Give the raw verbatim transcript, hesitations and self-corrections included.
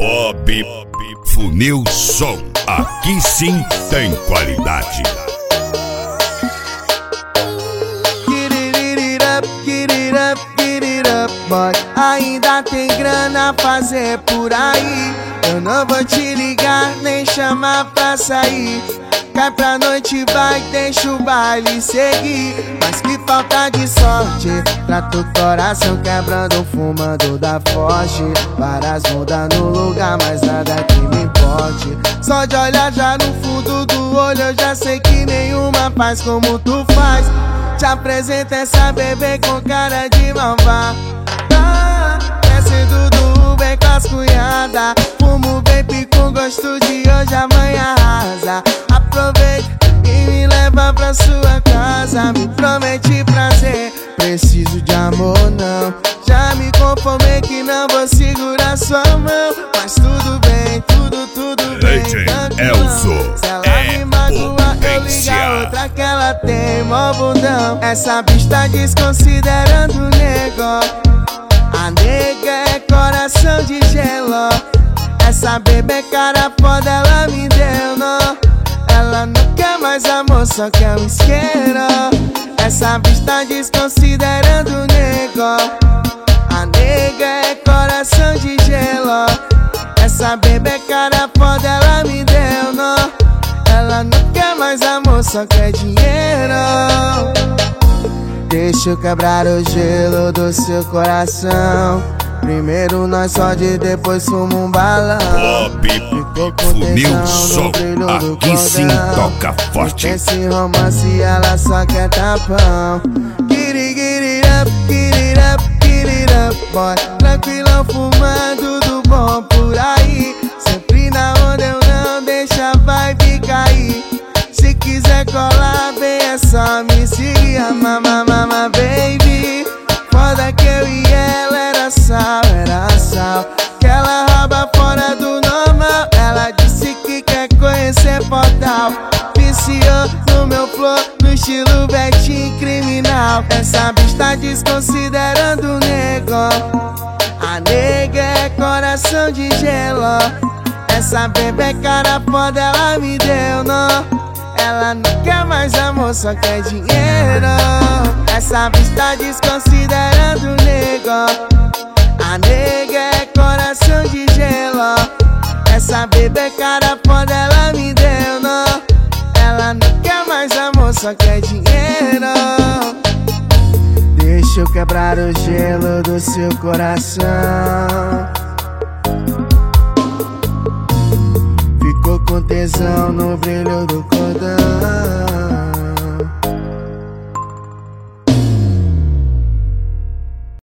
Pop Funil Som, aqui sim tem qualidade. Get it up, get it up, get it up, boy. Ainda tem grana a fazer por aí. Eu não vou te ligar, nem chamar pra sair. Cai pra noite, vai, deixa o baile seguir. Mas que falta de sorte, trato o coração quebrando, fumando da forte. Várias mudas no lugar, mas nada que me importe. Só de olhar já no fundo do olho, eu já sei que nenhuma faz como tu faz. Te apresento essa bebê com cara de malvada. Descendo do Uber com as cunhadas. Fumo vape com gosto de hoje, amanhã arrasa. Aproveita e me leva pra sua casa. Me promete prazer, preciso de amor não. Já me conformei que não vou segurar sua mão. Mas tudo bem, tudo, tudo bem. Elzo Se ela me magoar, eu ligo a outra que ela tem mó bundão. Essa bicha tá desconsiderando o negócio. A nega é coração de gelo. Essa bebê cara foda, ela me deu nó. Ela não quer mais amor, só quer um isqueiro. Essa bicha tá desconsiderando o negócio. A nega é coração de gelo. Essa bebê cara foda, ela me deu nó. Ela não quer mais amor, só quer dinheiro. Deixa eu quebrar o gelo do seu coração. Primeiro nós sode, depois fuma um balão. Pop Funil Som, aqui sim toca forte. Esse romance ela só quer tapão. Get it, get it up, get it up, get it up, boy. Tranquilão fumando do bom por aí. Sempre na onda eu não deixo a vibe cair. Se quiser colar, vem, é só me seguir. Mama, mama, baby. Foda que eu e ela era sal, era sal. Que ela rouba fora do normal. Ela disse que quer conhecer portal. Viciou no meu flow, no estilo Betinho criminal. Essa bicha tá desconsiderando o negócio. A nega é coração de gelo. Essa bebê cara foda, ela me deu nó. Ela não quer mais amor, só quer dinheiro. Essa bicha tá desconsiderando o negócio. A nega é coração de gelo. Essa bebê cara foda, ela me deu nó. Ela não quer mais amor, só quer dinheiro. Deixa eu quebrar o gelo do seu coração. Ficou com tesão no brilho do cordão.